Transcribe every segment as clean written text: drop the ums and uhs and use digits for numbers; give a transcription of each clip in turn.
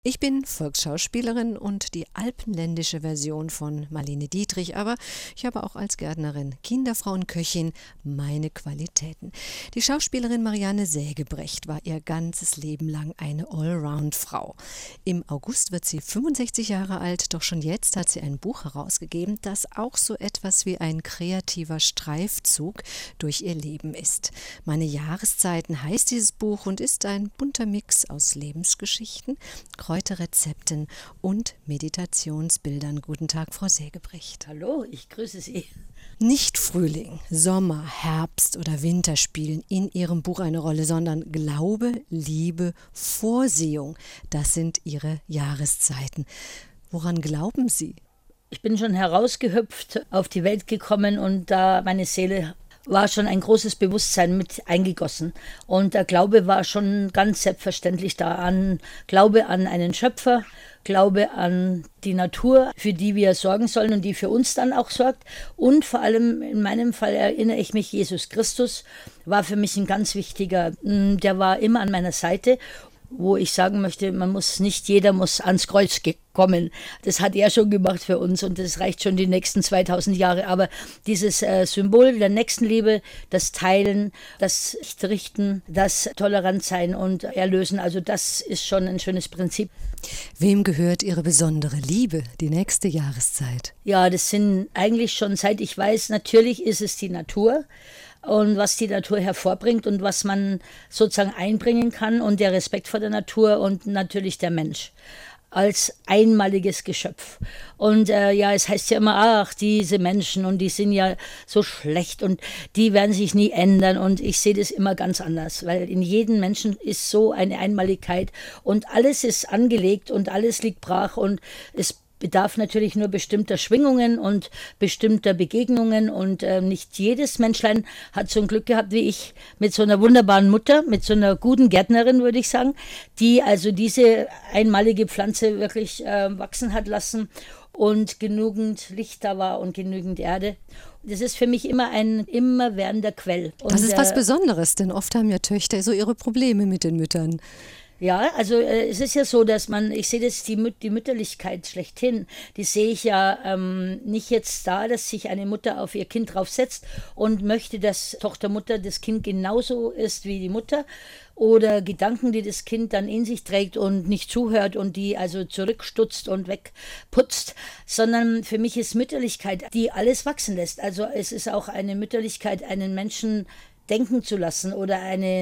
Ich bin Volksschauspielerin und die alpenländische Version von Marlene Dietrich, aber ich habe auch als Gärtnerin, Kinderfrau und Köchin meine Qualitäten. Die Schauspielerin Marianne Sägebrecht war ihr ganzes Leben lang eine Allround-Frau. Im August wird sie 65 Jahre alt, doch schon jetzt hat sie ein Buch herausgegeben, das auch so etwas wie ein kreativer Streifzug durch ihr Leben ist. Meine Jahreszeiten heißt dieses Buch und ist ein bunter Mix aus Lebensgeschichten, Kräuterrezepten und Meditationsbildern. Guten Tag, Frau Sägebrecht. Hallo, ich grüße Sie. Nicht Frühling, Sommer, Herbst oder Winter spielen in Ihrem Buch eine Rolle, sondern Glaube, Liebe, Vorsehung. Das sind Ihre Jahreszeiten. Woran glauben Sie? Ich bin schon herausgehüpft, auf die Welt gekommen und da meine Seele war schon ein großes Bewusstsein mit eingegossen. Und der Glaube war schon ganz selbstverständlich da an. Glaube an einen Schöpfer, Glaube an die Natur, für die wir sorgen sollen und die für uns dann auch sorgt. Und vor allem in meinem Fall erinnere ich mich, Jesus Christus war für mich ein ganz wichtiger, der war immer an meiner Seite. Wo ich sagen möchte, jeder muss ans Kreuz kommen. Das hat er schon gemacht für uns und das reicht schon die nächsten 2000 Jahre. Aber dieses Symbol der Nächstenliebe, das Teilen, das Richten, das Tolerant sein und Erlösen, also das ist schon ein schönes Prinzip. Wem gehört Ihre besondere Liebe, die nächste Jahreszeit? Ja, das sind eigentlich schon, seit ich weiß, natürlich ist es die Natur. Und was die Natur hervorbringt und was man sozusagen einbringen kann und der Respekt vor der Natur und natürlich der Mensch als einmaliges Geschöpf. Und es heißt ja immer, ach, diese Menschen und die sind ja so schlecht und die werden sich nie ändern und ich sehe das immer ganz anders, weil in jedem Menschen ist so eine Einmaligkeit und alles ist angelegt und alles liegt brach und es bedarf natürlich nur bestimmter Schwingungen und bestimmter Begegnungen und nicht jedes Menschlein hat so ein Glück gehabt wie ich mit so einer wunderbaren Mutter, mit so einer guten Gärtnerin, würde ich sagen, die also diese einmalige Pflanze wirklich wachsen hat lassen und genügend Licht da war und genügend Erde. Das ist für mich immer ein immerwährender Quell. Und das ist was Besonderes, denn oft haben ja Töchter so ihre Probleme mit den Müttern. Ja, also es ist ja so, dass ich sehe das, die Mütterlichkeit schlechthin, die sehe ich ja nicht jetzt da, dass sich eine Mutter auf ihr Kind draufsetzt und möchte, dass Tochter-Mutter das Kind genauso ist wie die Mutter oder Gedanken, die das Kind dann in sich trägt und nicht zuhört und die also zurückstutzt und wegputzt, sondern für mich ist Mütterlichkeit, die alles wachsen lässt. Also es ist auch eine Mütterlichkeit, einen Menschen denken zu lassen oder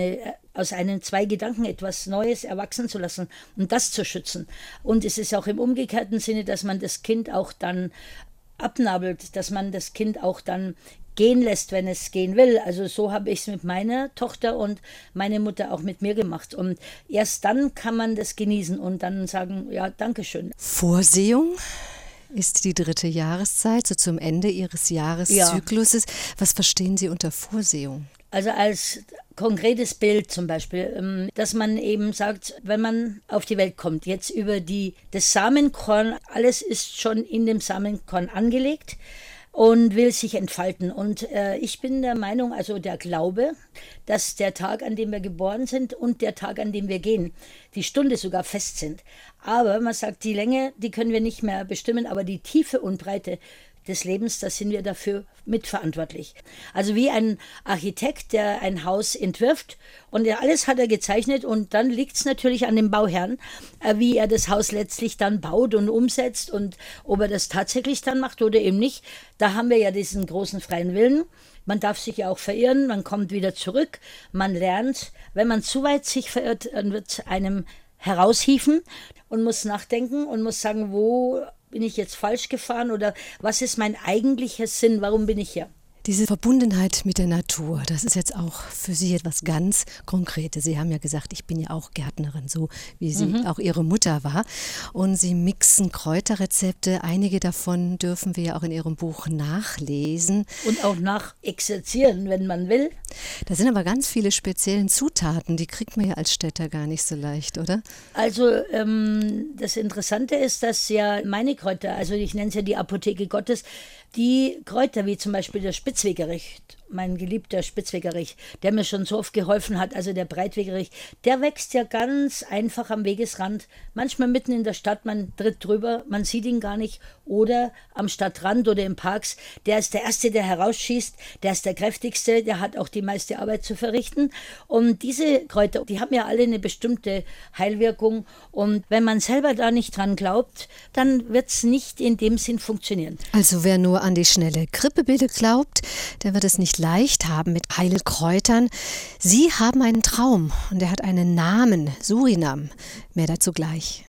aus zwei Gedanken etwas Neues erwachsen zu lassen und das zu schützen. Und es ist auch im umgekehrten Sinne, dass man das Kind auch dann abnabelt, dass man das Kind auch dann gehen lässt, wenn es gehen will. Also so habe ich es mit meiner Tochter und meine Mutter auch mit mir gemacht. Und erst dann kann man das genießen und dann sagen, ja, Dankeschön. Vorsehung ist die 3. Jahreszeit, so zum Ende Ihres Jahreszykluses. Ja. Was verstehen Sie unter Vorsehung? Also als konkretes Bild zum Beispiel, dass man eben sagt, wenn man auf die Welt kommt, jetzt über das Samenkorn, alles ist schon in dem Samenkorn angelegt und will sich entfalten. Und ich bin der Meinung, also der Glaube, dass der Tag, an dem wir geboren sind und der Tag, an dem wir gehen, die Stunde sogar fest sind. Aber man sagt, die Länge, die können wir nicht mehr bestimmen, aber die Tiefe und Breite des Lebens, da sind wir dafür mitverantwortlich. Also wie ein Architekt, der ein Haus entwirft und alles hat er gezeichnet und dann liegt es natürlich an dem Bauherrn, wie er das Haus letztlich dann baut und umsetzt und ob er das tatsächlich dann macht oder eben nicht. Da haben wir ja diesen großen freien Willen. Man darf sich ja auch verirren, man kommt wieder zurück, man lernt. Wenn man zu weit sich verirrt, dann wird es einem heraushieven und muss nachdenken und muss sagen, wo bin ich jetzt falsch gefahren oder was ist mein eigentlicher Sinn, warum bin ich hier? Diese Verbundenheit mit der Natur, das ist jetzt auch für Sie etwas ganz Konkretes. Sie haben ja gesagt, ich bin ja auch Gärtnerin, so wie Sie auch Ihre Mutter war. Und Sie mixen Kräuterrezepte. Einige davon dürfen wir ja auch in Ihrem Buch nachlesen. Und auch nachexerzieren, wenn man will. Da sind aber ganz viele speziellen Zutaten, die kriegt man ja als Städter gar nicht so leicht, oder? Also das Interessante ist, dass ja meine Kräuter, also ich nenne es ja die Apotheke Gottes, die Kräuter wie zum Beispiel der Spitzwegerich, mein geliebter Spitzwegerich, der mir schon so oft geholfen hat, also der Breitwegerich, der wächst ja ganz einfach am Wegesrand, manchmal mitten in der Stadt, man tritt drüber, man sieht ihn gar nicht, oder am Stadtrand oder in Parks, der ist der Erste, der herausschießt, der ist der kräftigste, der hat auch die meiste Arbeit zu verrichten. Und diese Kräuter, die haben ja alle eine bestimmte Heilwirkung, und wenn man selber da nicht dran glaubt, dann wird es nicht in dem Sinn funktionieren. Also wer nur an die schnelle Grippepille glaubt, der wird es nicht leicht haben mit Heilkräutern. Sie haben einen Traum und er hat einen Namen, Surinam. Mehr dazu gleich.